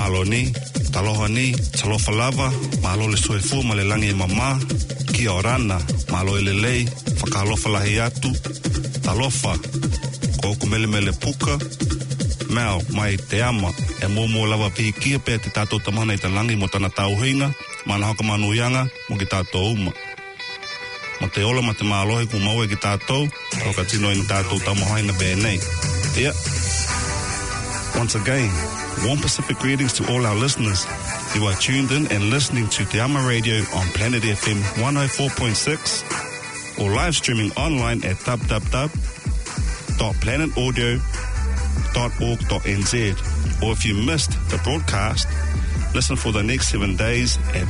Malo ni, taloha ni, talofa lava, malo le soefu ma le langi mama, kia orana, malo e lelei, whakalofa lahi atu, talofa, ko kumele mele puka, mao mai te ama, e mō lava pihi kia pē te tātou tamana i te langi mo tana tauhinga, mana haka manuianga mo ki tātou uma. Ma te ola ma te mālohe ku maue ki tātou, o ka tino ina tātou tamahaina bēnei. Yeah. Once again, warm Pacific greetings to all our listeners. You are tuned in and listening to Te Ama Radio on Planet FM 104.6 or live streaming online at www.planetaudio.org.nz. Or if you missed the broadcast, listen for the next 7 days at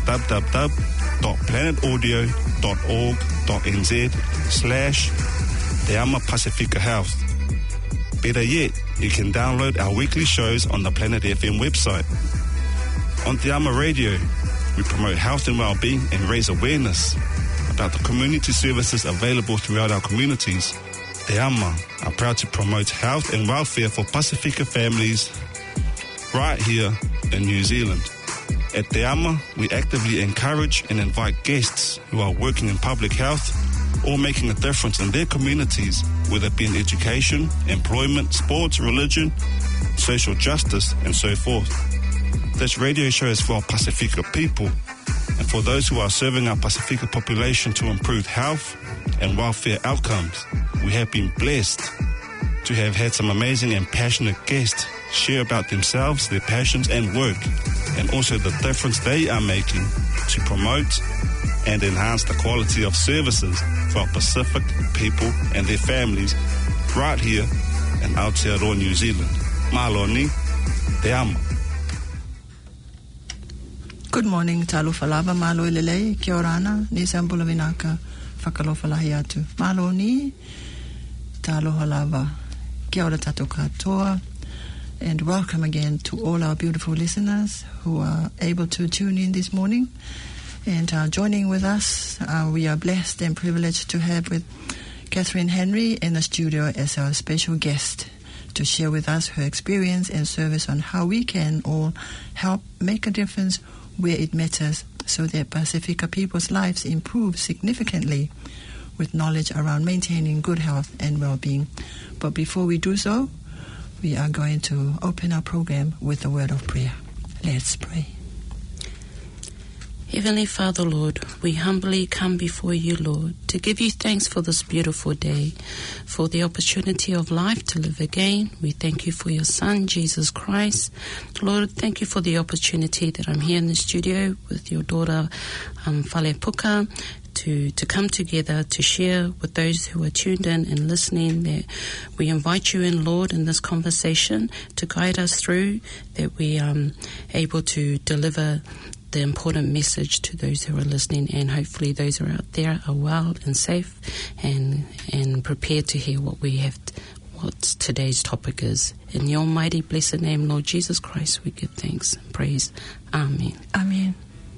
www.planetaudio.org.nz/Te Ama Pacifica Health. Better yet, you can download our weekly shows on the Planet FM website. On Te Ama Radio, we promote health and well-being and raise awareness about the community services available throughout our communities. Te Ama are proud to promote health and welfare for Pacifica families right here in New Zealand. At Te Ama, we actively encourage and invite guests who are working in public health or making a difference in their communities, whether it be in education, employment, sports, religion, social justice, and so forth. This radio show is for our Pacifica people and for those who are serving our Pacifica population to improve health and welfare outcomes. We have been blessed to have had some amazing and passionate guests share about themselves, their passions and work, and also the difference they are making to promote and enhance the quality of services for our Pacific people and their families right here in Aotearoa, New Zealand. Malo ni, te ama. Good morning, talofa lava, malo i lelei, kia orana, ni sambula vinaka, whakalofa lahi atu. Malo ni, taloha lava, kia ora tatou katoa, and welcome again to all our beautiful listeners who are able to tune in this morning and are joining with us. We are blessed and privileged to have with Catherine Henry in the studio as our special guest to share with us her experience and service on how we can all help make a difference where it matters so that Pacifica people's lives improve significantly with knowledge around maintaining good health and well-being. But before we do so, we are going to open our program with a word of prayer. Let's pray. Heavenly Father, Lord, we humbly come before you, Lord, to give you thanks for this beautiful day, for the opportunity of life to live again. We thank you for your Son, Jesus Christ. Lord, thank you for the opportunity that I'm here in the studio with your daughter, Fale Puka, to come together to share with those who are tuned in and listening. That we invite you in, Lord, in this conversation to guide us through, that we are able to deliver the important message to those who are listening, and hopefully those who are out there are well and safe and prepared to hear what today's topic is. In your mighty blessed name, Lord Jesus Christ, we give thanks and praise. Amen. Amen.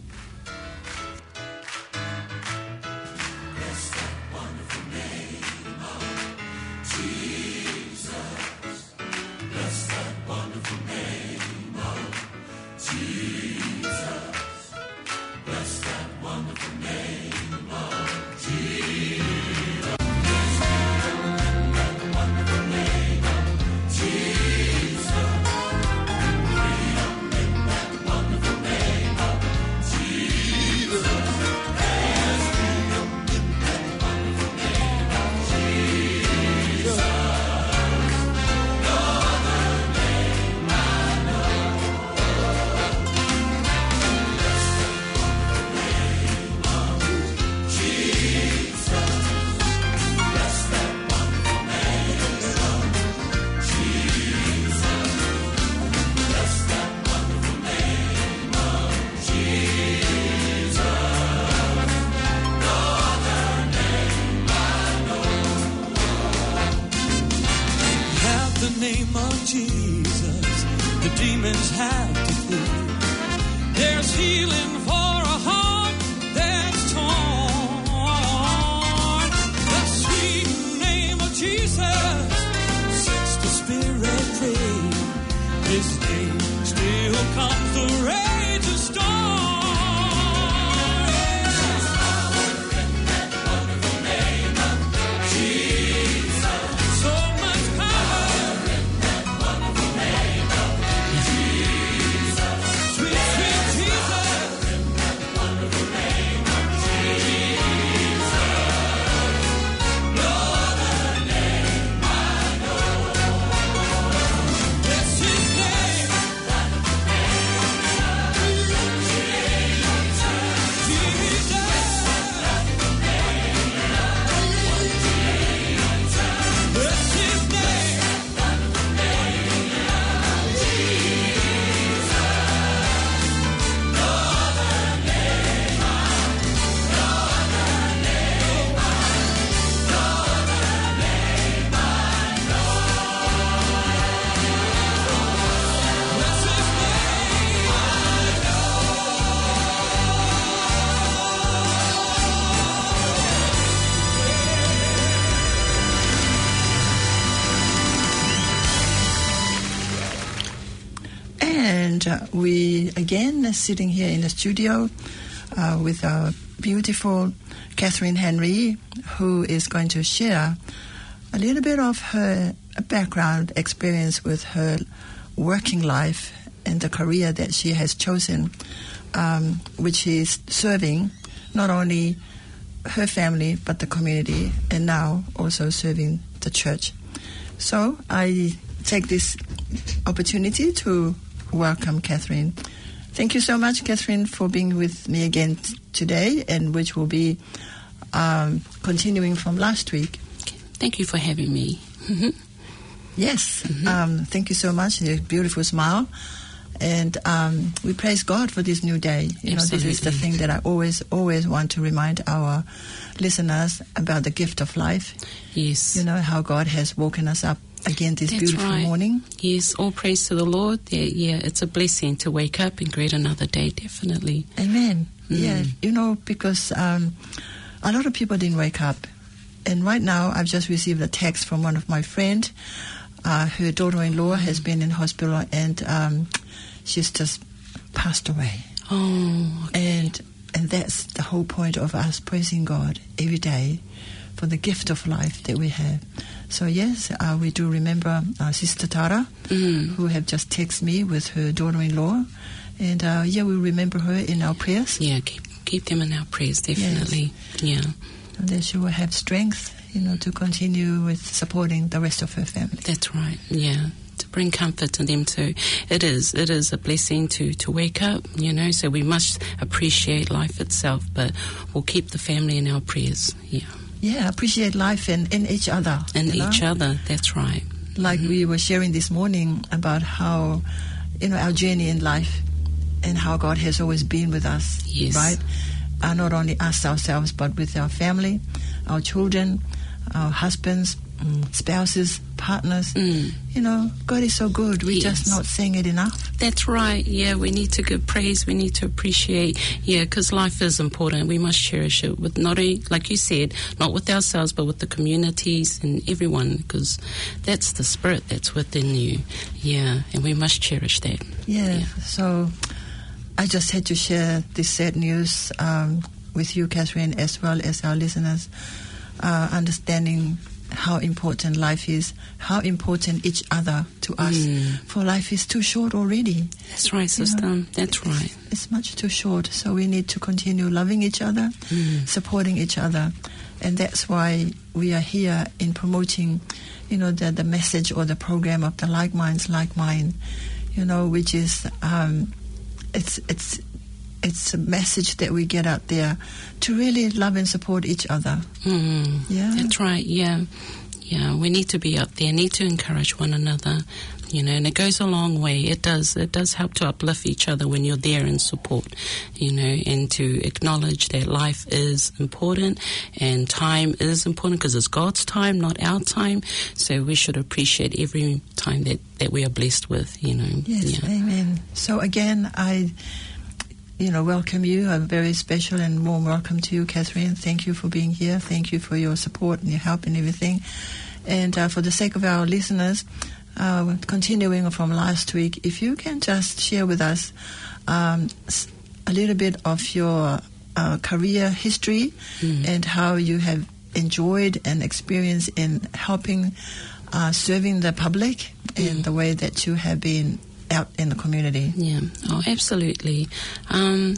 name of Jesus, the demons have to flee. There's healing for a heart that's torn. The sweet name of Jesus sets the spirit free. His name still comes to And we again are sitting here in the studio with our beautiful Catherine Henry, who is going to share a little bit of her background experience with her working life and the career that she has chosen, which is serving not only her family but the community, and now also serving the church. So I take this opportunity to welcome Catherine. Thank you so much, Catherine, for being with me again today, and which will be continuing from last week. Thank you for having me. Yes, thank you so much. Your beautiful smile. And we praise God for this new day. You know, this is the thing that I always want to remind our listeners about, the gift of life. Yes. You know, how God has woken us up again this beautiful morning. Yes, all praise to the Lord. Yeah, it's a blessing to wake up and greet another day, definitely. Amen. Yeah, you know, because a lot of people didn't wake up. And right now, I've just received a text from one of my friends. Her daughter-in-law has been in hospital, and she's just passed away. Oh, okay. And that's the whole point of us praising God every day for the gift of life that we have. So yes, we do remember Sister Tara, who have just texted me with her daughter-in-law, and we remember her in our prayers. Yeah, keep them in our prayers, definitely. Yes. Yeah. And then she will have strength, you know, to continue with supporting the rest of her family. That's right, yeah. To bring comfort to them too. It is a blessing to wake up, you know, so we must appreciate life itself, but we'll keep the family in our prayers, yeah. Yeah, appreciate life and in each other. And each other, that's right. Like we were sharing this morning about how, you know, our journey in life and how God has always been with us, yes. Right? Not only us ourselves, but with our family, our children, our husbands, spouses, partners. You know, God is so good. We're just not saying it enough. That's right. Yeah, we need to give praise. We need to appreciate. Yeah, because life is important. We must cherish it with not only, like you said, not with ourselves, but with the communities and everyone, because that's the spirit that's within you. Yeah, and we must cherish that. Yeah. So I just had to share this sad news with you, Catherine, as well as our listeners, understanding how important life is, how important each other to us. For life is too short already. That's right, sister. You know, that's right. It's much too short, so we need to continue loving each other, supporting each other. And that's why we are here in promoting, you know, the message or the program of the Like Minds, Like Mine, you know, which is, it's a message that we get out there to really love and support each other. Yeah, that's right. Yeah, we need to be out there, need to encourage one another, you know, and it goes a long way. It does help to uplift each other when you're there in support, you know, and to acknowledge that life is important and time is important, because it's God's time, not our time. So we should appreciate every time that we are blessed with, you know. Yes, amen. So again, I welcome you. A very special and warm welcome to you, Catherine. Thank you for being here. Thank you for your support and your help and everything. And for the sake of our listeners, continuing from last week, if you can just share with us a little bit of your career history and how you have enjoyed and experienced in helping serving the public in the way that you have been out in the community. Yeah, absolutely. I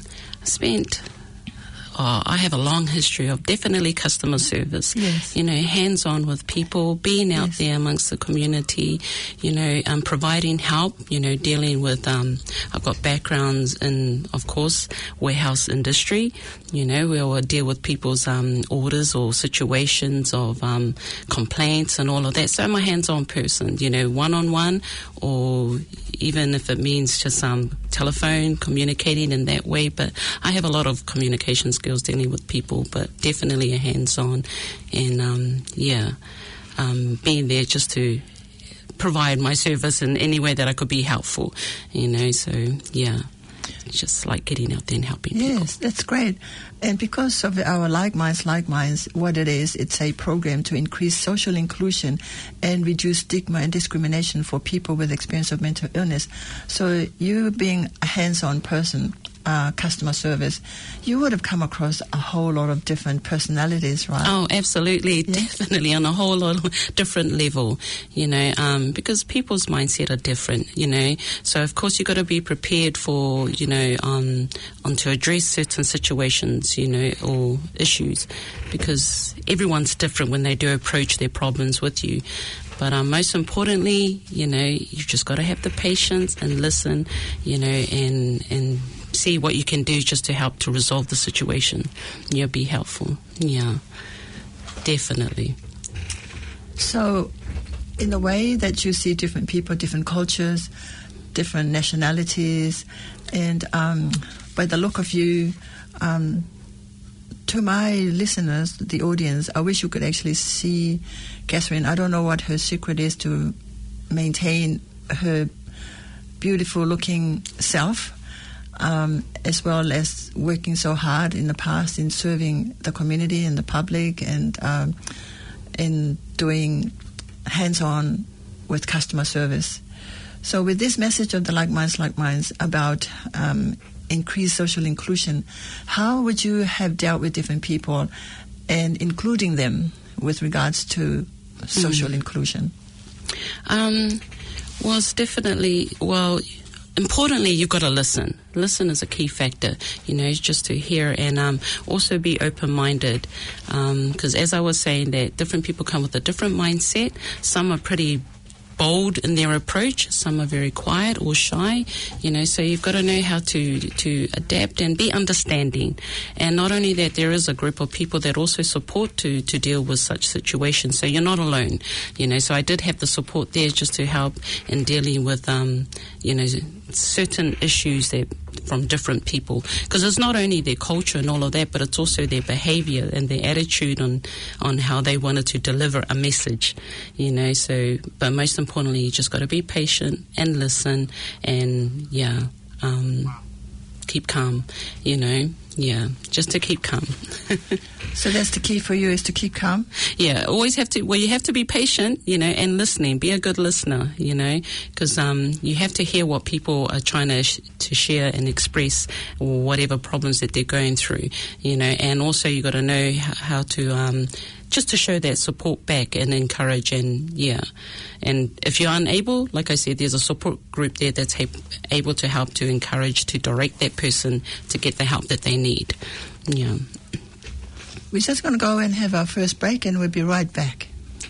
have a long history of definitely customer service. Yes. You know, hands-on with people, being out there amongst the community, you know, providing help, you know, dealing with, I've got backgrounds in, of course, warehouse industry, you know, where we'll deal with people's orders or situations of complaints and all of that. So I'm a hands-on person, you know, one-on-one, or even if it means just telephone communicating in that way. But I have a lot of communication skills dealing with people, but definitely a hands-on, and being there just to provide my service in any way that I could be helpful, you know. So yeah. just like getting out there and helping people. Yes, that's great. And because of our Like Minds, what it is, it's a program to increase social inclusion and reduce stigma and discrimination for people with experience of mental illness. So you being a hands-on person, customer service, you would have come across a whole lot of different personalities, right? Oh, absolutely. Yeah. Definitely on a whole lot of different level, because people's mindset are different, So, of course, you've got to be prepared for, to address certain situations, or issues, because everyone's different when they do approach their problems with you. But most importantly, you've just got to have the patience and listen, and see what you can do just to help to resolve the situation. You'll be helpful. Yeah, definitely. So, in the way that you see different people, different cultures, different nationalities, and by the look of you, to my listeners, the audience, I wish you could actually see Catherine. I don't know what her secret is to maintain her beautiful-looking self, as well as working so hard in the past in serving the community and the public, and in doing hands-on with customer service. So with this message of the Like Minds about increased social inclusion, how would you have dealt with different people and including them with regards to social inclusion? Well, it's definitely, importantly, you've got to listen. Listen is a key factor, just to hear, and also be open-minded. Because as I was saying, that different people come with a different mindset. Some are pretty bold in their approach. Some are very quiet or shy, so you've got to know how to adapt and be understanding. And not only that, there is a group of people that also support to deal with such situations, so you're not alone, so I did have the support there just to help in dealing with certain issues that from different people, because it's not only their culture and all of that, but it's also their behavior and their attitude on how they wanted to deliver a message, so, but most importantly, you just got to be patient and listen, and keep calm, just to keep calm. So that's the key for you, is to keep calm? Yeah, always have to, you have to be patient, and listening. Be a good listener, because you have to hear what people are trying to share and express, whatever problems that they're going through, and also you got to know how to just to show that support back and encourage, and if you're unable, like I said, there's a support group there that's able to help to encourage, to direct that person to get the help that they need. Yeah. We're just going to go and have our first break, and we'll be right back.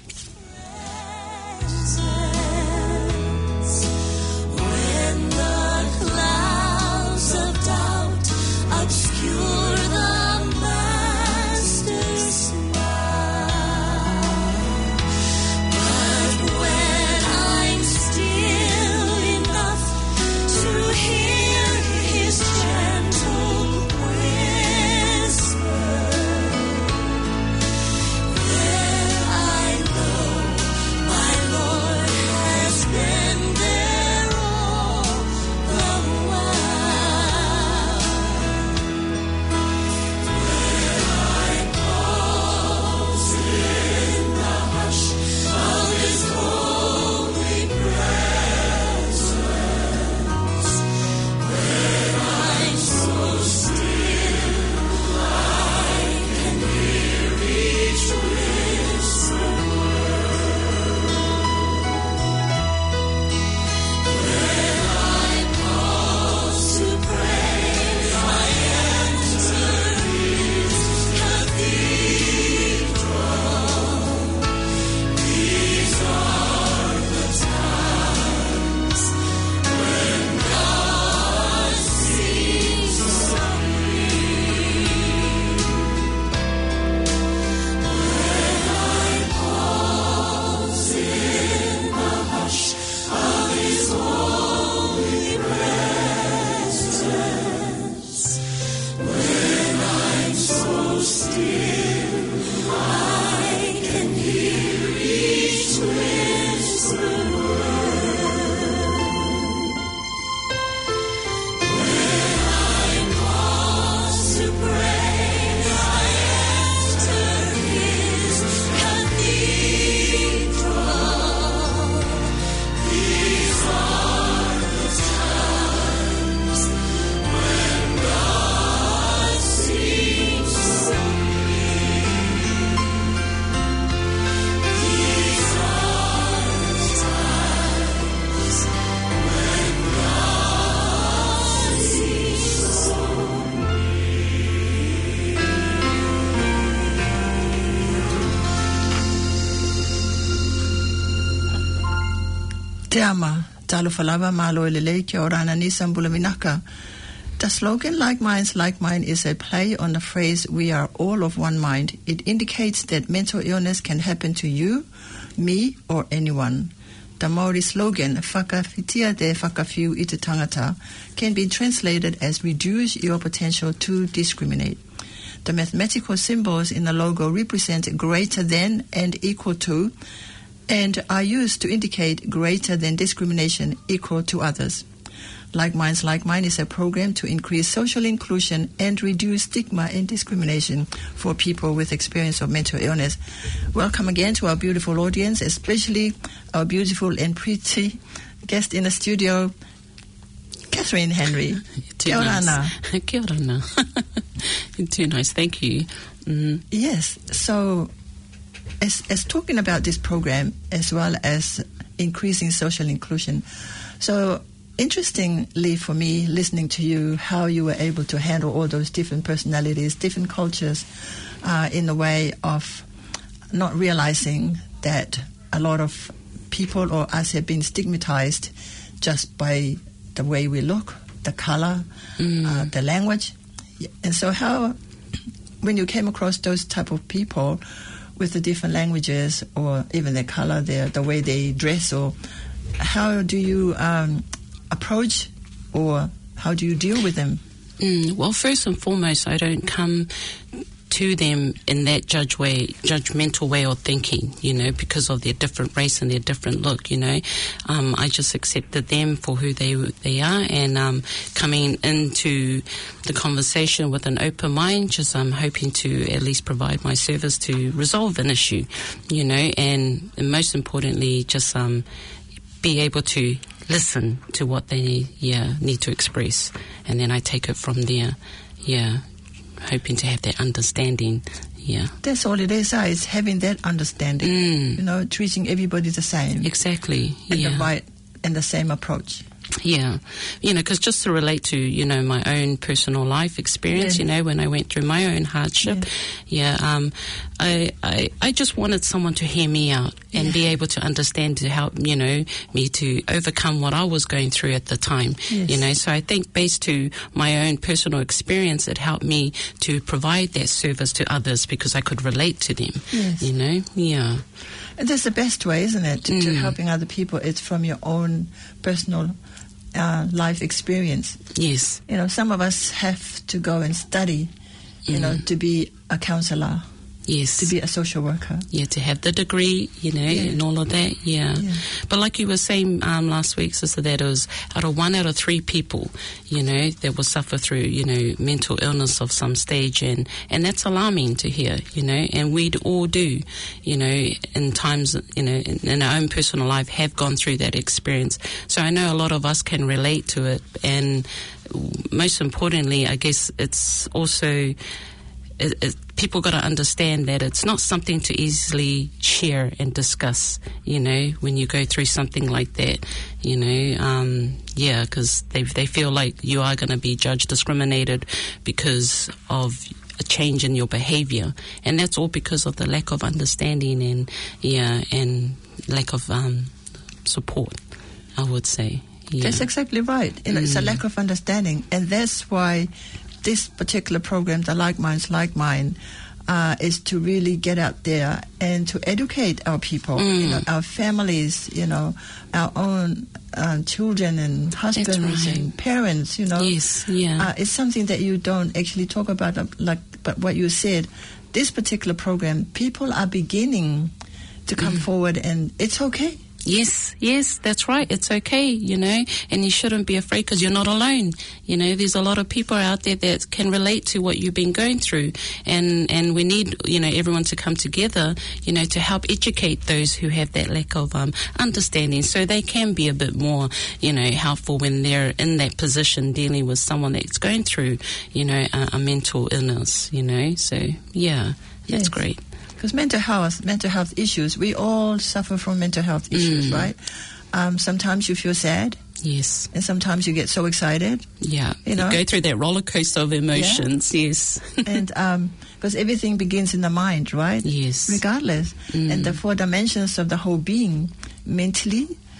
When the clouds of doubt obscure the Master's smile, but when I'm still enough to hear His gentle whisper, then I Te ama, talo falava malo elele kia orana ni sambula minaka. The slogan Like Minds, Like Mine is a play on the phrase we are all of one mind. It indicates that mental illness can happen to you, me, or anyone. The Maori slogan, whakawhitia te whakawhiu i te tangata, can be translated as reduce your potential to discriminate. The mathematical symbols in the logo represent greater than and equal to, and are used to indicate greater than discrimination equal to others. Like Minds, Like Mine is a program to increase social inclusion and reduce stigma and discrimination for people with experience of mental illness. Welcome again to our beautiful audience, especially our beautiful and pretty guest in the studio, Catherine Henry. Kia ora na. Kia ora na. Too nice, thank you. Yes, so as talking about this program as well as increasing social inclusion, so interestingly for me, listening to you, how you were able to handle all those different personalities, different cultures, in the way of not realizing that a lot of people or us have been stigmatized just by the way we look, the color, the language. And so how, when you came across those type of people with the different languages or even their color, the way they dress, or how do you approach or how do you deal with them? Well, first and foremost, I don't come to them in that judgmental way of thinking, because of their different race and their different look, I just accepted them for who they are, and coming into the conversation with an open mind, just hoping to at least provide my service to resolve an issue, and most importantly, just be able to listen to what they need to express, and then I take it from there, hoping to have that understanding. That's all it is. It's having that understanding, treating everybody the same. Exactly. And the right and the same approach. Because just to relate to, my own personal life experience, when I went through my own hardship, I just wanted someone to hear me out and be able to understand, to help, me to overcome what I was going through at the time, So I think based to my own personal experience, it helped me to provide that service to others because I could relate to them, And that's the best way, isn't it, to helping other people? It's from your own personal life experience. Yes. Some of us have to go and study, to be a counselor. Yes. To be a social worker. To have the degree, and all of that, But like you were saying last week, Sister, that it was out of 3 people, that will suffer through, mental illness of some stage, and that's alarming to hear, and we all do, in times, in our own personal life have gone through that experience. So I know a lot of us can relate to it, and most importantly, I guess it's also... people got to understand that it's not something to easily share and discuss, when you go through something like that, because they feel like you are going to be judged, discriminated because of a change in your behavior, and that's all because of the lack of understanding and lack of support, I would say. That's exactly right. It's a lack of understanding, and that's why this particular program, the Like Minds, Like Mine, is to really get out there and to educate our people, our families, our own children and husbands and parents, Yes, it's something that you don't actually talk about, but what you said, this particular program, people are beginning to come forward, and it's okay. Yes, that's right. It's okay, and you shouldn't be afraid because you're not alone. There's a lot of people out there that can relate to what you've been going through, and we need, everyone to come together, to help educate those who have that lack of understanding, so they can be a bit more, helpful when they're in that position dealing with someone that's going through, a mental illness, So, that's great. Because mental health issues, we all suffer from mental health issues, right? Sometimes you feel sad. Yes. And sometimes you get so excited. Yeah. You go through that roller coaster of emotions, yes. And because everything begins in the mind, right? Yes. Regardless. And the 4 dimensions of the whole being, mentally,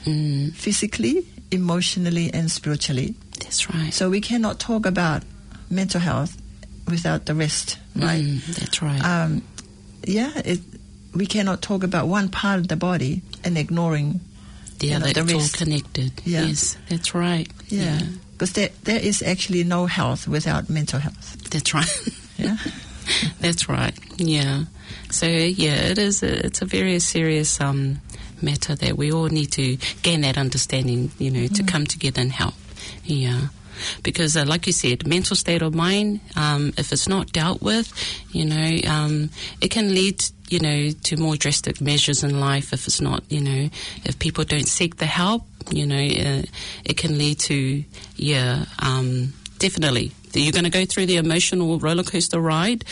physically, emotionally, and spiritually. That's right. So we cannot talk about mental health without the rest, right? That's right. We cannot talk about one part of the body and ignoring the other. the It's all rest. connected. Yeah. Yes, that's right. Yeah, because there is actually no health without mental health. That's right. Yeah. That's right. Yeah. So it is. It's a very serious matter that we all need to gain that understanding. To come together and help. Yeah. Because, like you said, mental state of mind, if it's not dealt with, it can lead, to more drastic measures in life. If it's not, if people don't seek the help, it can lead to, definitely. You're going to go through the emotional roller coaster ride,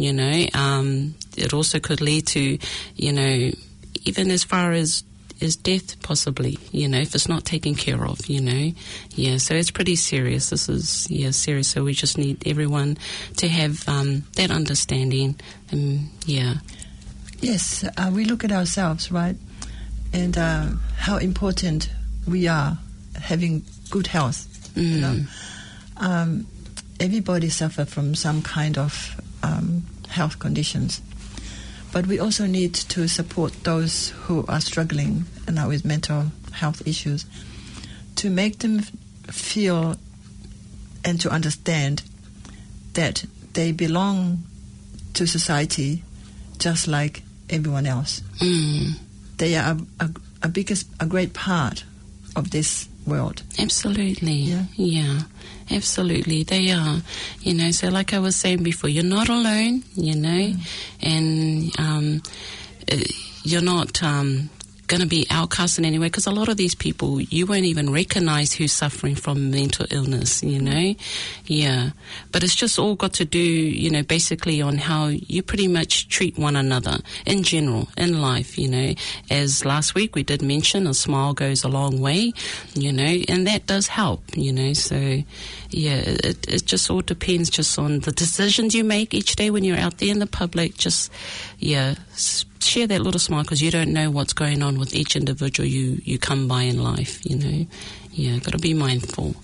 It also could lead to, even as far as death, possibly, if it's not taken care of, so it's pretty serious. This is serious. So we just need everyone to have that understanding. Yes, we look at ourselves, right, and how important we are having good health. Everybody suffers from some kind of health conditions. But we also need to support those who are struggling with mental health issues, to make them feel and to understand that they belong to society just like everyone else. They are a great part of this world. Absolutely. Yeah. Absolutely, they are. So like I was saying before, you're not alone, and you're not going to be outcast in any way, because a lot of these people, you won't even recognize who's suffering from mental illness, But it's just all got to do, basically on how you pretty much treat one another in general, in life, As last week we did mention, a smile goes a long way, and that does help, So, it just all depends just on the decisions you make each day when you're out there in the public. Just, share that little smile, because you don't know what's going on with each individual you come by in life, got to be mindful.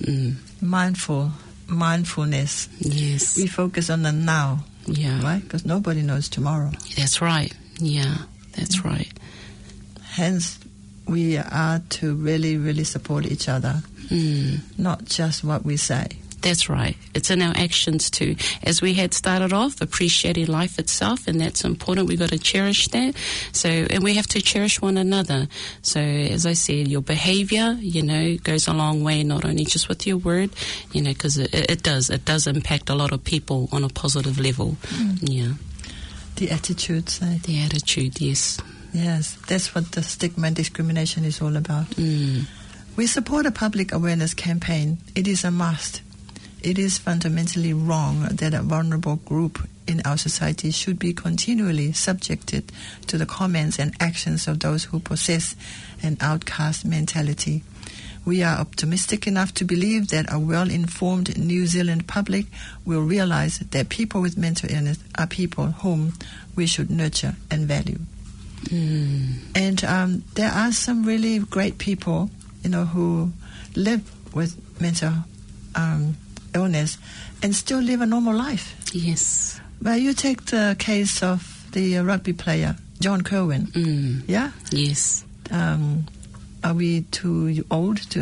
Mindfulness. Yes. We focus on the now, right? Because nobody knows tomorrow. That's right. That's right. Hence, we are to really, really support each other, not just what we say. That's right. It's in our actions too. As we had started off, appreciating life itself, and that's important. We've got to cherish that. So, and we have to cherish one another. So, as I said, your behavior, goes a long way, not only just with your word, because it does impact a lot of people on a positive level. Yeah. The attitude, The attitude, yes. Yes, that's what the stigma and discrimination is all about. We support a public awareness campaign. It is a must. It is fundamentally wrong that a vulnerable group in our society should be continually subjected to the comments and actions of those who possess an outcast mentality. We are optimistic enough to believe that a well-informed New Zealand public will realize that people with mental illness are people whom we should nurture and value. And there are some really great people, who live with mental illness and still live a normal life. Yes. Well, you take the case of the rugby player, John Kirwan. Yeah? Yes. Are we too old to...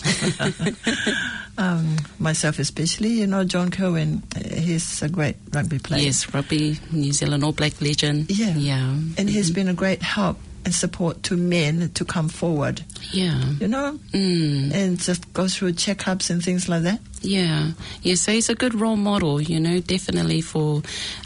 myself especially, John Kirwan, he's a great rugby player. Yes, rugby, New Zealand All Black legend. Yeah. And he's been a great help and support to men to come forward. Yeah. And just go through checkups and things like that. Yeah. So he's a good role model, definitely for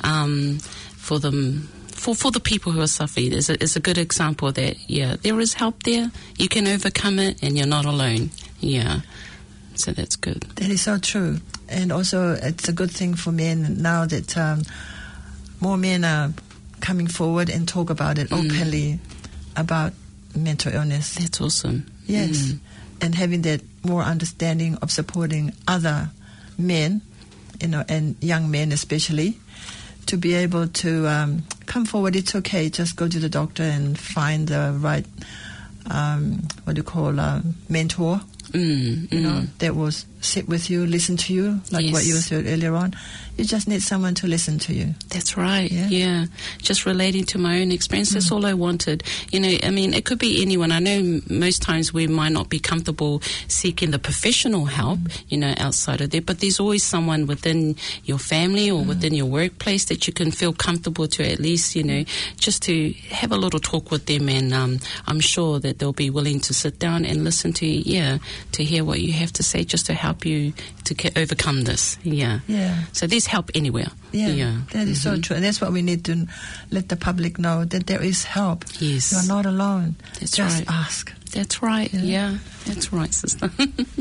them. For the people who are suffering, is a good example that, there is help there. You can overcome it, and you're not alone. Yeah. So that's good. That is so true. And also, it's a good thing for men now that more men are coming forward and talk about it openly, about mental illness. That's awesome. Yes. And having that more understanding of supporting other men, and young men especially, to be able to come forward. It's okay, just go to the doctor and find the right mentor, you know, that will sit with you, listen to you, like what you said earlier on. You just need someone to listen to you. That's right, yeah. Just relating to my own experience, that's all I wanted. You know, I mean, it could be anyone. I know most times we might not be comfortable seeking the professional help, you know, outside of there, but there's always someone within your family or within your workplace that you can feel comfortable to at least, you know, just to have a little talk with them, and I'm sure that they'll be willing to sit down and listen to you, to hear what you have to say, just to help you to overcome this. So there's help anywhere. That is so true, and that's what we need to let the public know, that there is help. Yes, you're not alone. That's just right. ask. That's right. That's right, sister.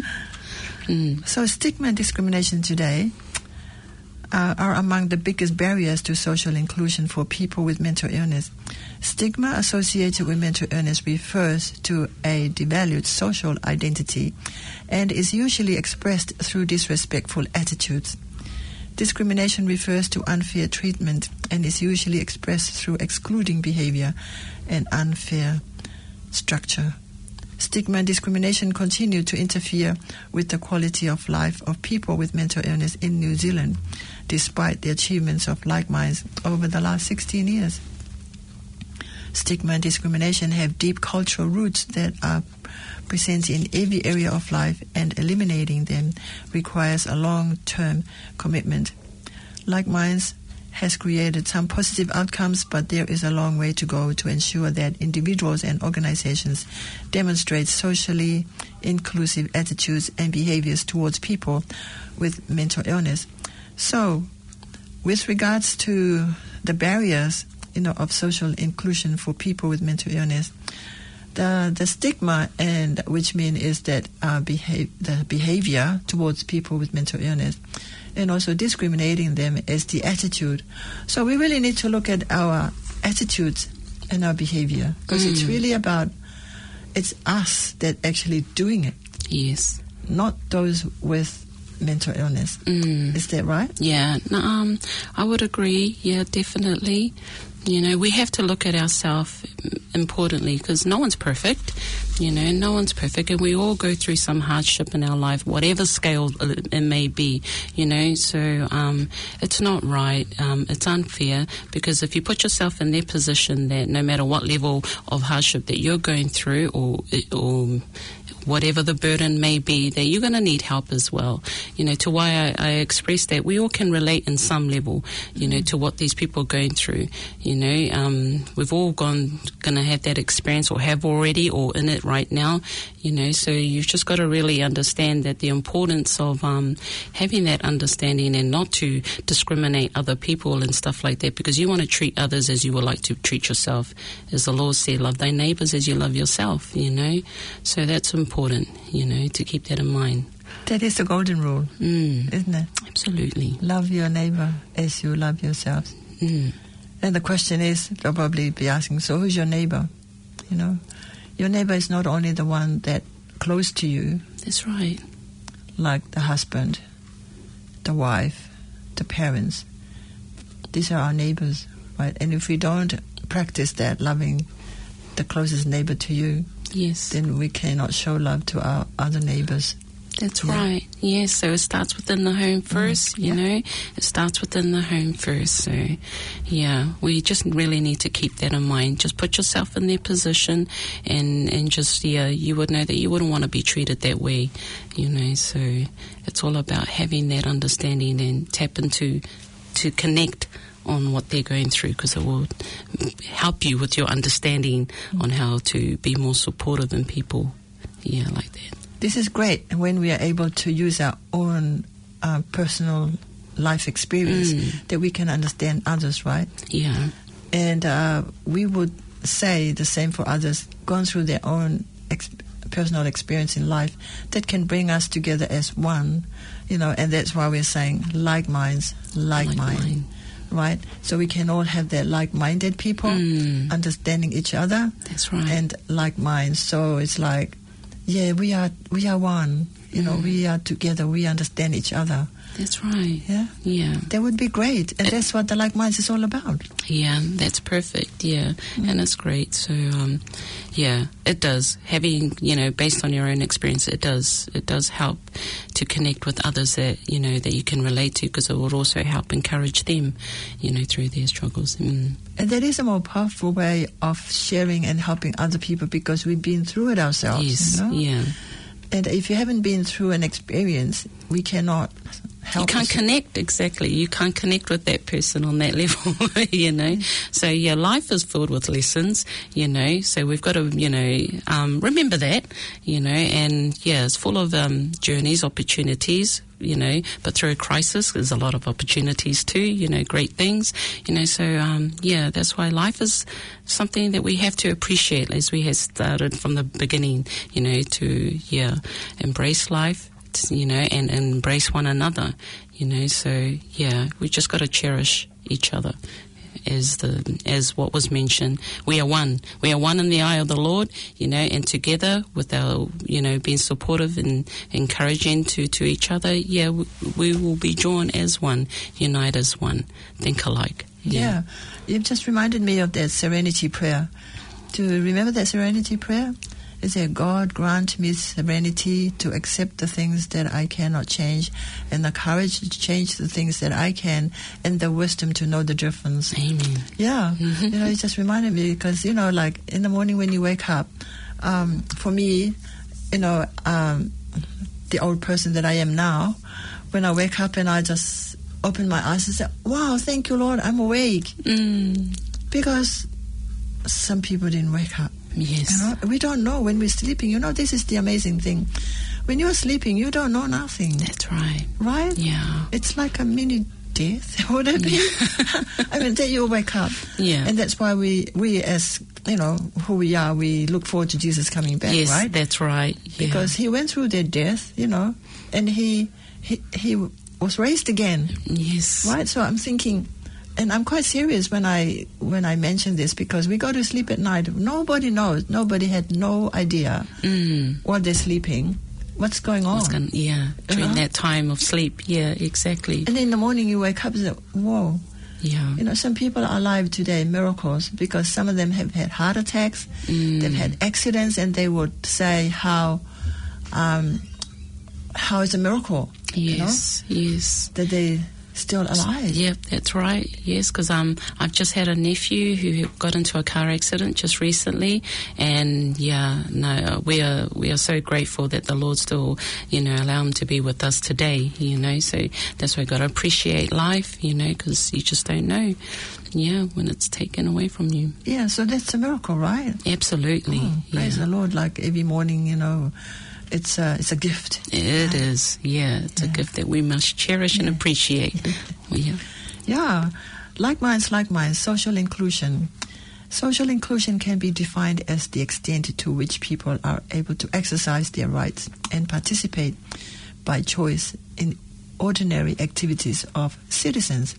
So stigma and discrimination today are among the biggest barriers to social inclusion for people with mental illness. Stigma associated with mental illness refers to a devalued social identity and is usually expressed through disrespectful attitudes. Discrimination refers to unfair treatment and is usually expressed through excluding behavior and unfair structure. Stigma and discrimination continue to interfere with the quality of life of people with mental illness in New Zealand, despite the achievements of Like Minds over the last 16 years. Stigma and discrimination have deep cultural roots that are present in every area of life, and eliminating them requires a long-term commitment. Like Minds has created some positive outcomes, but there is a long way to go to ensure that individuals and organizations demonstrate socially inclusive attitudes and behaviors towards people with mental illness. So, with regards to the barriers, you know, of social inclusion for people with mental illness, the stigma, and which means is that the behavior towards people with mental illness, and also discriminating them as the attitude. So we really need to look at our attitudes and our behavior, because it's really about, it's us that actually doing it. Yes. Not those with mental illness. Is that right? Yeah, I would agree. Yeah, definitely. You know, we have to look at ourselves importantly, because no one's perfect. You know, no one's perfect, and we all go through some hardship in our life, whatever scale it may be, you know. So it's not right. It's unfair, because if you put yourself in their position, that no matter what level of hardship that you're going through, or whatever the burden may be, that you're going to need help as well. You know, to why I expressed that we all can relate in some level, you know, to what these people are going through. You know, we've all going to have that experience, or have already, or in it right now. You know, so you've just got to really understand that the importance of having that understanding, and not to discriminate other people and stuff like that, because you want to treat others as you would like to treat yourself. As the Lord said, love thy neighbors as you love yourself, you know. So that's important, you know, to keep that in mind. That is the golden rule, isn't it? Absolutely. Love your neighbor as you love yourself. And the question is, they'll probably be asking, so who's your neighbor? You know, your neighbor is not only the one that close to you. That's right. Like the husband, the wife, the parents. These are our neighbors, right? And if we don't practice that, loving the closest neighbor to you, yes, then we cannot show love to our other neighbors. That's right. Yes, so it starts within the home first, you know. It starts within the home first. So, yeah, we just really need to keep that in mind. Just put yourself in their position, and just, you would know that you wouldn't want to be treated that way, you know. So it's all about having that understanding and tap into, to connect on what they're going through, because it will help you with your understanding on how to be more supportive in people, like that. This is great when we are able to use our own personal life experience, that we can understand others, right? Yeah. And we would say the same for others, going through their own personal experience in life, that can bring us together as one, you know, and that's why we're saying like minds, like mind. Right? So we can all have that like-minded people, understanding each other. That's right. And like minds. So it's like, we are one. You know, we are together. We understand each other. That's right. Yeah. Yeah. That would be great. And that's what the Like Minds is all about. Yeah, that's perfect. Yeah, and it's great. So, yeah, it does. Having, based on your own experience, it does help to connect with others that, that you can relate to, because it would also help encourage them, through their struggles. And that is a more powerful way of sharing and helping other people, because we've been through it ourselves. Yes, yeah. And if you haven't been through an experience, we cannot help. You can't connect, exactly. You can't connect with that person on that level, So, yeah, life is filled with lessons, so we've got to, remember that, and, yeah, it's full of journeys, opportunities, but through a crisis, there's a lot of opportunities too, great things, so, yeah, that's why life is something that we have to appreciate, as we have started from the beginning, to, embrace life, and embrace one another, so, yeah, we just got to cherish each other. As what was mentioned, we are one. We are one in the eye of the Lord, and together with our, being supportive and encouraging to each other, yeah, we will be drawn as one, unite as one, think alike. Yeah. You've just reminded me of that serenity prayer. Do you remember that serenity prayer? It said, God grant me serenity to accept the things that I cannot change, and the courage to change the things that I can, and the wisdom to know the difference. Amen. Yeah. It just reminded me, because, like in the morning when you wake up, for me, the old person that I am now, when I wake up and I just open my eyes and say, wow, thank you, Lord, I'm awake. Because some people didn't wake up. Yes. We don't know when we're sleeping. This is the amazing thing. When you're sleeping, you don't know nothing. That's right. Right? Yeah. It's like a mini death, would it be? I mean, then you'll wake up. Yeah. And that's why we as, who we are, we look forward to Jesus coming back, yes, right? Yes, that's right. Yeah. Because he went through their death, and he was raised again. Yes. Right? So I'm thinking, and I'm quite serious when I mention this, because we go to sleep at night. Nobody knows. Nobody had no idea while they're sleeping what's going on. During that time of sleep. Yeah, exactly. And in the morning you wake up and say, whoa. Yeah. Some people are alive today, miracles, because some of them have had heart attacks, they've had accidents, and they would say how it's a miracle. Yes, yes. That they still alive. Yeah, that's right. Yes, because I've just had a nephew who got into a car accident just recently, and we are so grateful that the Lord still, allow him to be with us today. So that's why I got to appreciate life, because you just don't know, when it's taken away from you. Yeah, so that's a miracle, right? Absolutely. Praise the Lord! Like every morning, It's a gift. It is, yeah. It's a gift that we must cherish and appreciate. Yeah. Like minds, social inclusion. Social inclusion can be defined as the extent to which people are able to exercise their rights and participate by choice in ordinary activities of citizens.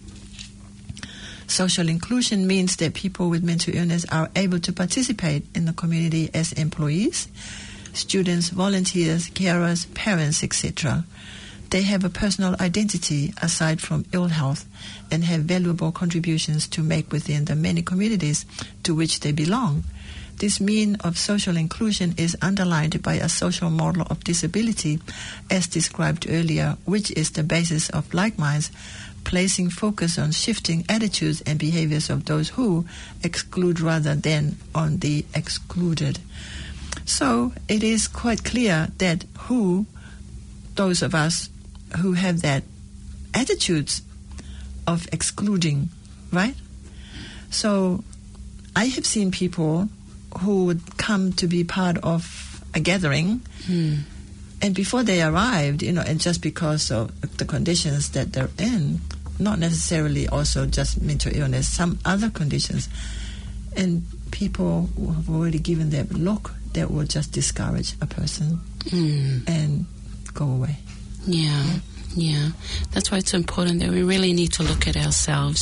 Social inclusion means that people with mental illness are able to participate in the community as employees, students, volunteers, carers, parents, etc. They have a personal identity aside from ill health and have valuable contributions to make within the many communities to which they belong. This mean of social inclusion is underlined by a social model of disability, as described earlier, which is the basis of Like Minds, placing focus on shifting attitudes and behaviors of those who exclude rather than on the excluded. So it is quite clear that those of us who have that attitudes of excluding, right? So I have seen people who would come to be part of a gathering, and before they arrived, and just because of the conditions that they're in, not necessarily also just mental illness, some other conditions, and people who have already given that look that will just discourage a person and go away. Yeah. That's why it's important that we really need to look at ourselves,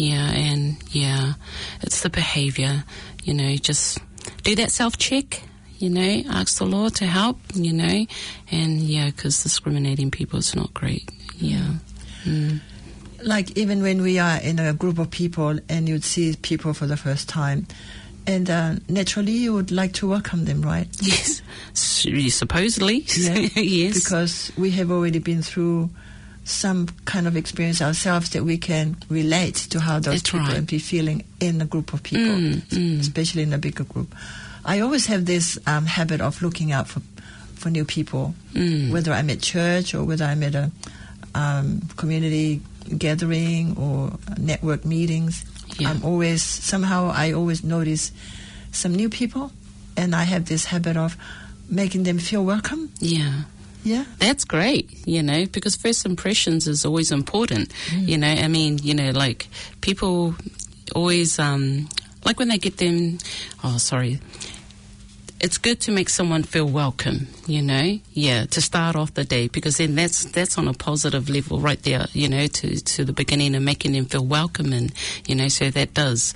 it's the behavior, just do that self-check, ask the Lord to help, and because discriminating people is not great. Like even when we are in a group of people and you'd see people for the first time, and naturally you would like to welcome them, right? Yes, supposedly. Yeah. Yes, because we have already been through some kind of experience ourselves that we can relate to how those That's people right. would be feeling in a group of people, especially in a bigger group. I always have this habit of looking out for new people, whether I'm at church or whether I'm at a community gathering or network meetings. Yeah. I always notice some new people, and I have this habit of making them feel welcome. Yeah. Yeah. That's great, because first impressions is always important. Like people always, like when they get them, it's good to make someone feel welcome, to start off the day, because then that's on a positive level right there, to the beginning and making them feel welcome, and, so that does,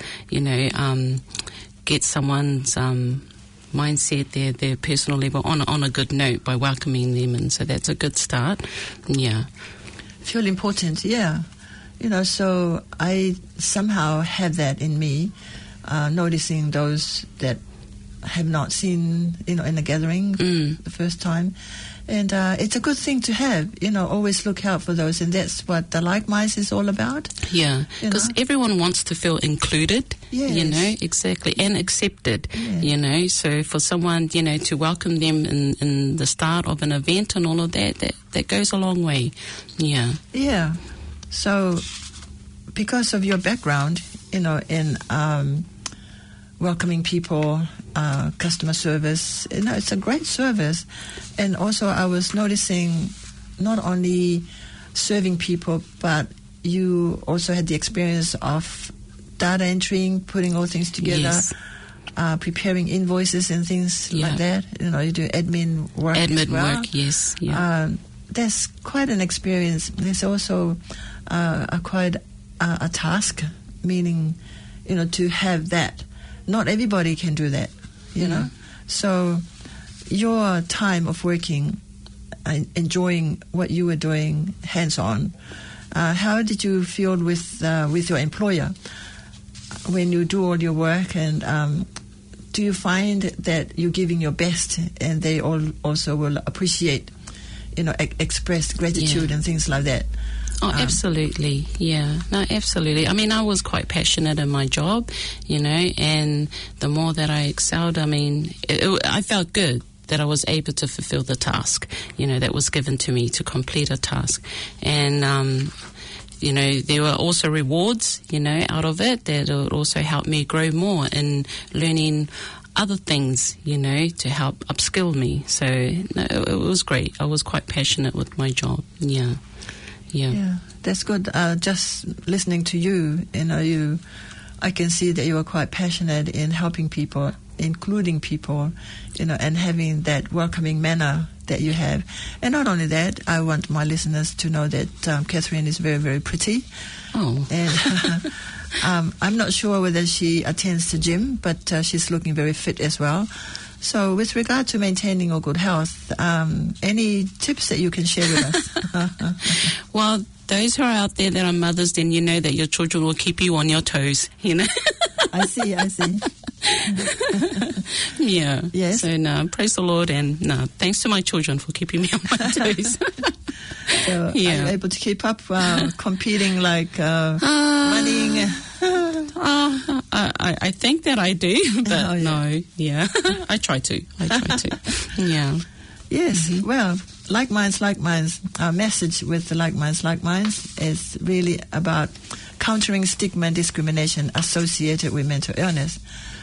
get someone's mindset, their personal level on a good note by welcoming them, and so that's a good start. Yeah. Feel important, yeah. So I somehow have that in me, noticing those that have not seen, in a gathering the first time. And it's a good thing to have, always look out for those. And that's what the Like Minds is all about. Yeah, because everyone wants to feel included, Yes. exactly, and accepted, Yeah. So for someone, to welcome them in the start of an event and all of that goes a long way. Yeah. Yeah. So because of your background, in welcoming people, customer service, it's a great service. And also I was noticing not only serving people, but you also had the experience of data entering, putting all things together, Yes. preparing invoices and things Yeah. like that. You do admin work as Admin well. work, yes. Yeah. That's quite an experience. There's also quite a task, meaning, to have that. Not everybody can do that, So your time of working, enjoying what you were doing hands-on, how did you feel with your employer when you do all your work? And do you find that you're giving your best and they all also will appreciate, express gratitude and things like that? Oh, absolutely. Yeah. No, absolutely. I mean, I was quite passionate in my job, and the more that I excelled, I felt good that I was able to fulfill the task, that was given to me to complete a task. And, there were also rewards, out of it that would also help me grow more in learning other things, to help upskill me. So no, it was great. I was quite passionate with my job. Yeah. Yeah, that's good. Just listening to you, I can see that you are quite passionate in helping people, including people, and having that welcoming manner that you have. And not only that, I want my listeners to know that Catherine is very, very pretty. Oh. And I'm not sure whether she attends the gym, but she's looking very fit as well. So with regard to maintaining your good health, any tips that you can share with us? Well, those who are out there that are mothers, then you know that your children will keep you on your toes, I see. Yeah. Yes. So, no, praise the Lord, and no, thanks to my children for keeping me on my toes. So are you able to keep up competing, like running? I think that I do, but Oh, yeah. no, yeah. I try to. Yeah. Yes, well, Like Minds. Our message with the Like Minds is really about countering stigma and discrimination associated with mental illness.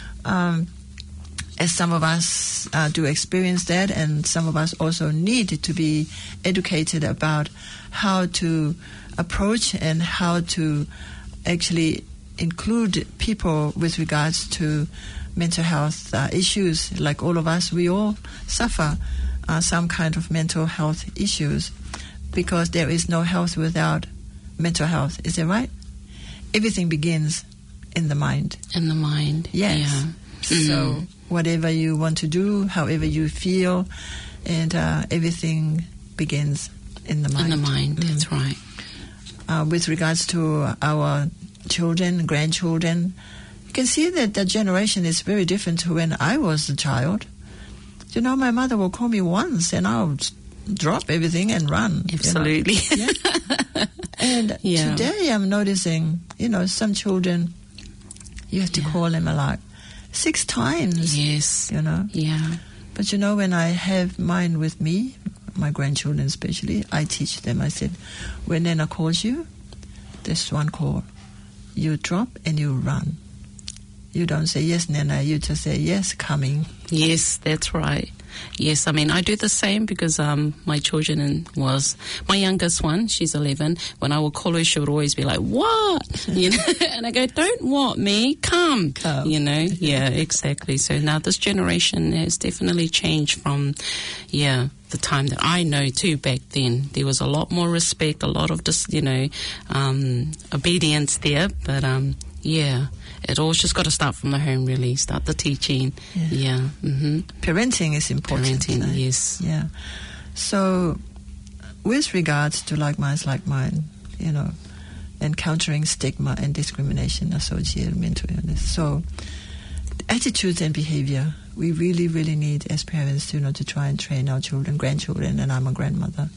As some of us do experience that, and some of us also need to be educated about how to approach and how to actually include people with regards to mental health issues. Like all of us, we all suffer some kind of mental health issues, because there is no health without mental health. Is that right? Everything begins in the mind. In the mind. Yes. Yeah. So whatever you want to do, however you feel, and everything begins in the mind. In the mind, that's right. With regards to our children, grandchildren, you can see that the generation is very different to when I was a child. You know, my mother will call me once and I'll drop everything and run. Absolutely. You know? Yeah. And today I'm noticing, some children, you have to call them like 6 times. Yes. Yeah. But when I have mine with me, my grandchildren especially, I teach them. I said, when Nana calls you, there's one call. You drop and you run. You don't say, yes, Nana. You just say, yes, coming. Yes, that's right. Yes, I mean, I do the same because my children my youngest one, she's 11. When I would call her, she would always be like, what? And I go, don't what me? Come. Yeah, exactly. So now this generation has definitely changed from, the time that I know too back then. There was a lot more respect, a lot of just, obedience there. But, it all just got to start from the home, really. Start the teaching. Yeah. Mm-hmm. Parenting is important. Parenting, yes. Yeah. So, with regards to like mine, encountering stigma and discrimination associated with mental illness. So, attitudes and behavior, we really, really need as parents to try and train our children, grandchildren, and I'm a grandmother,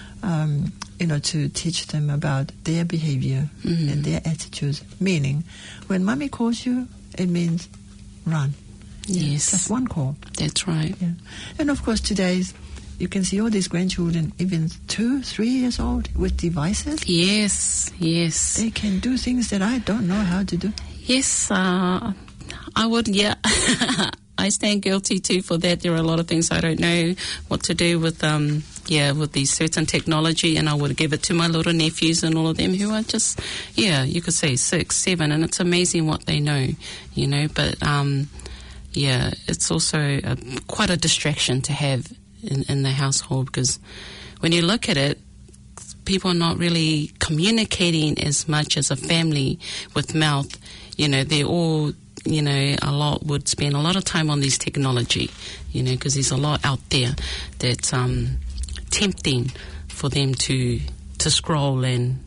to teach them about their behavior and their attitudes. Meaning, when mommy calls you, it means run. Yes. Just one call. That's right. Yeah. And of course, today, you can see all these grandchildren, even 2, 3 years old, with devices. Yes. They can do things that I don't know how to do. Yes, I would, I stand guilty too for that. There are a lot of things I don't know what to do with, with these certain technology, and I would give it to my little nephews and all of them who are just, you could say 6, 7, and it's amazing what they know, but, it's also quite a distraction to have in the household, because when you look at it, people are not really communicating as much as a family with mouth. They're all, a lot would spend a lot of time on this technology, because there's a lot out there that's tempting for them to scroll and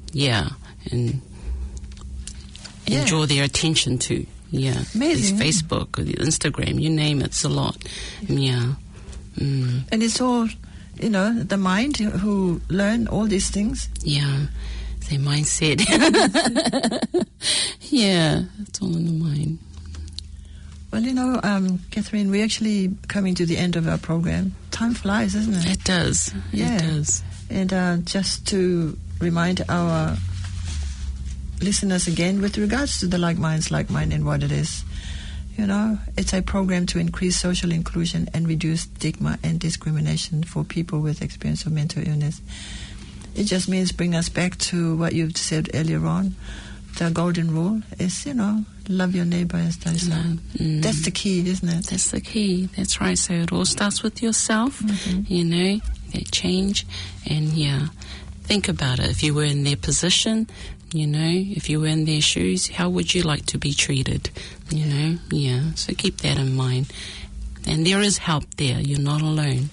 draw their attention to. Yeah, amazing. These Facebook or the Instagram, you name it, it's a lot. Yeah. And it's all, the mind who learn all these things. Yeah, their mindset. Yeah, it's all in the mind. Well, Catherine, we're actually coming to the end of our program. Time flies, isn't it? It does. Yeah. It does. And just to remind our listeners again, with regards to the Like Minds, Like Mind and what it is, it's a program to increase social inclusion and reduce stigma and discrimination for people with experience of mental illness. It just means bring us back to what you've said earlier on. The golden rule is, love your neighbor as thyself. That's the key, isn't it? That's the key. That's right. So it all starts with yourself, that change. And, think about it. If you were in their position, if you were in their shoes, how would you like to be treated? So keep that in mind. And there is help there. You're not alone.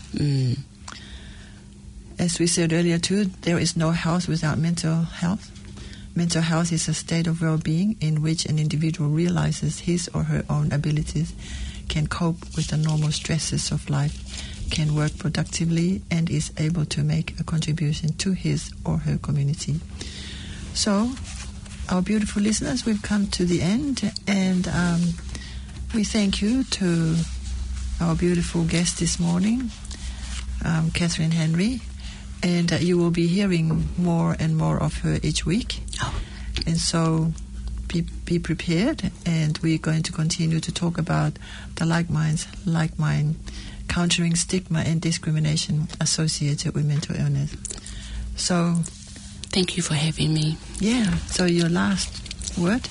As we said earlier, too, there is no health without mental health. Mental health is a state of well-being in which an individual realizes his or her own abilities, can cope with the normal stresses of life, can work productively, and is able to make a contribution to his or her community. So, our beautiful listeners, we've come to the end, and we thank you to our beautiful guest this morning, Catherine Henry. And you will be hearing more and more of her each week. And so be prepared. And we're going to continue to talk about the Like Minds, Like Mind, countering stigma and discrimination associated with mental illness. So, thank you for having me. Yeah. So your last word,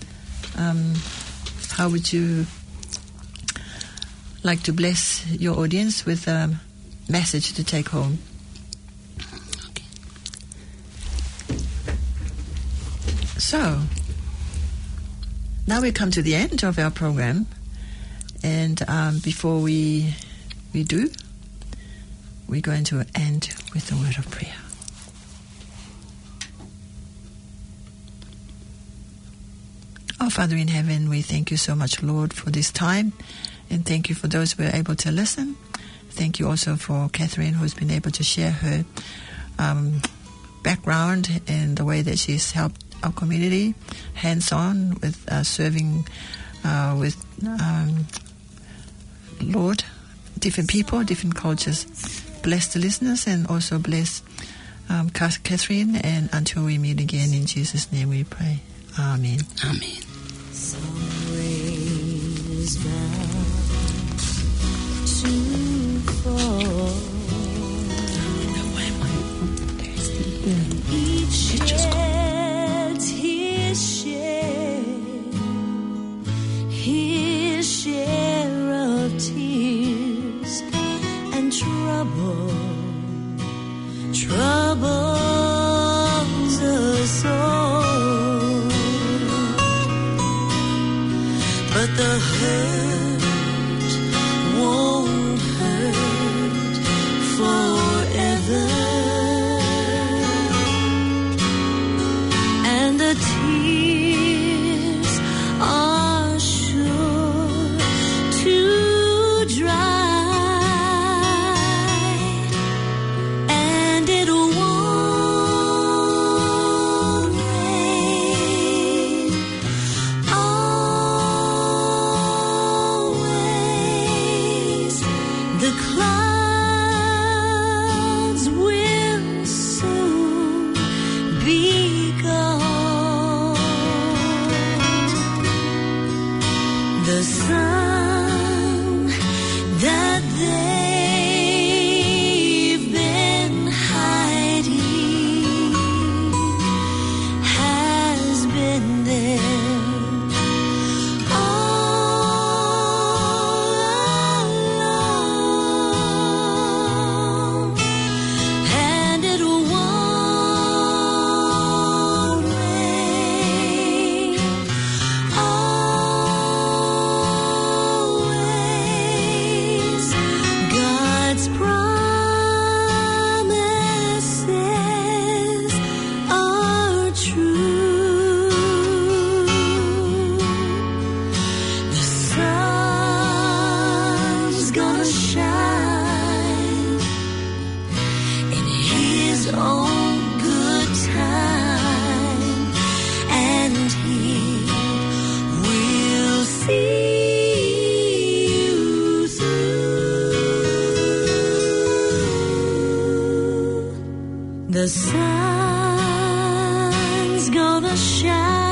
how would you like to bless your audience with a message to take home? So, now we come to the end of our program, And before we do, we're going to end with a word of prayer. Our Father in heaven, we thank you so much, Lord, for this time, and thank you for those who were able to listen. Thank you also for Catherine, who's been able to share her background and the way that she's helped our community hands-on with serving with Lord, different people, different cultures. Bless the listeners and also bless Catherine, and until we meet again, in Jesus' name we pray. Amen. Amen. Some rain is bound to fall. Each sheds his share of tears and troubles us all. But the hurt won't hurt forever, and the tears are sure to dry, and it won't rain always. The clouds will soon be gone. The sun that they've been hiding has been there all along, and it won't rain always. God's promises are true. The sun's gonna shine in His own good time, and He will see you through. The sun's gonna shine